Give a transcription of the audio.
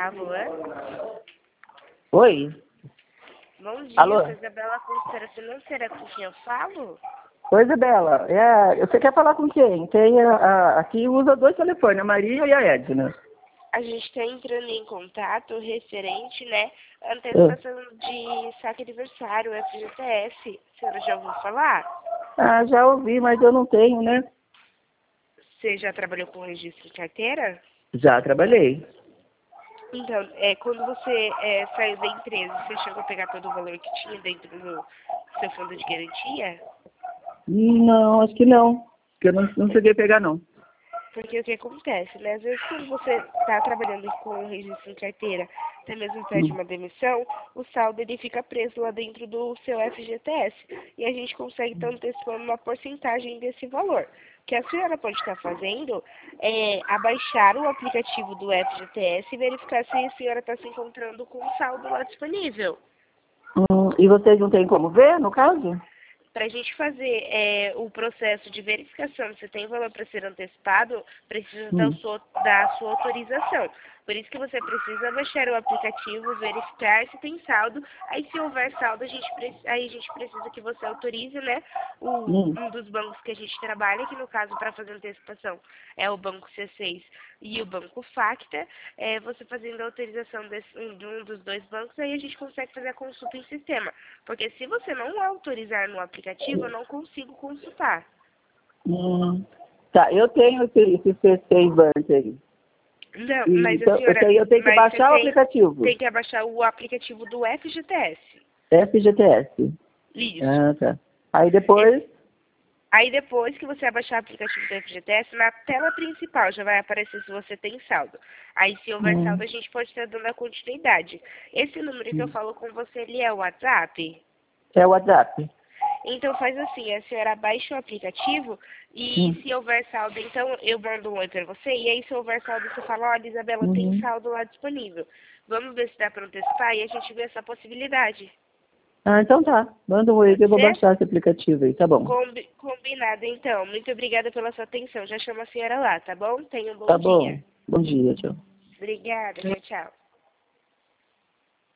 Alô? Oi? Bom dia, Alô? sou Isabela, consultora financeira, com quem eu falo? Oi, Isabela. Você quer falar com quem? Tem aqui usa dois telefones, a Maria e a Edna. A gente está entrando em contato referente, né, à antecipação de saque aniversário, FGTS. A senhora já ouviu falar? Ah, já ouvi, mas eu não tenho, né? Você já trabalhou com registro de carteira? Já trabalhei. Então, quando você saiu da empresa, você chegou a pegar todo o valor que tinha dentro do seu fundo de garantia? Não, acho que não. Porque eu não cheguei a pegar, não. Porque o que acontece, né? Às vezes quando você está trabalhando com o registro em carteira, até mesmo pede uma demissão, o saldo ele fica preso lá dentro do seu FGTS. E a gente consegue estar antecipando uma porcentagem desse valor. O que a senhora pode estar fazendo é abaixar o aplicativo do FGTS e verificar se a senhora está se encontrando com o saldo lá disponível. E vocês não têm como ver, no caso? Para a gente fazer o processo de verificação se tem valor para ser antecipado, precisa da sua autorização. Por isso que você precisa baixar o aplicativo, verificar se tem saldo. Aí, se houver saldo, aí a gente precisa que você autorize, né, um dos bancos que a gente trabalha, que no caso, para fazer antecipação, é o Banco C6 e o Banco Facta. Você fazendo a autorização de um dos dois bancos, aí a gente consegue fazer a consulta em sistema. Porque se você não autorizar no aplicativo, eu não consigo consultar. Tá, eu tenho esse C6 Bank aí. Não, mas a Então, senhora... eu tenho que baixar o aplicativo. Tem que abaixar o aplicativo do FGTS. FGTS. Isso. Ah, tá. Aí depois... Aí depois que você abaixar o aplicativo do FGTS, na tela principal já vai aparecer se você tem saldo. Aí se houver saldo, a gente pode estar dando a continuidade. Esse número que eu falo com você, ele é o WhatsApp? É o WhatsApp. Então faz assim, a senhora baixa o aplicativo e se houver saldo, então eu mando um oi para você, e aí se houver saldo você fala, olha Isabela, tem saldo lá disponível. Vamos ver se dá para antecipar e a gente vê essa possibilidade. Ah, então tá. Manda um oi que eu vou baixar esse aplicativo aí, tá bom. Combinado, então. Muito obrigada pela sua atenção. Já chamo a senhora lá, tá bom? Tenha um bom Tá dia. bom. Bom dia, tchau. Obrigada, tchau, tchau.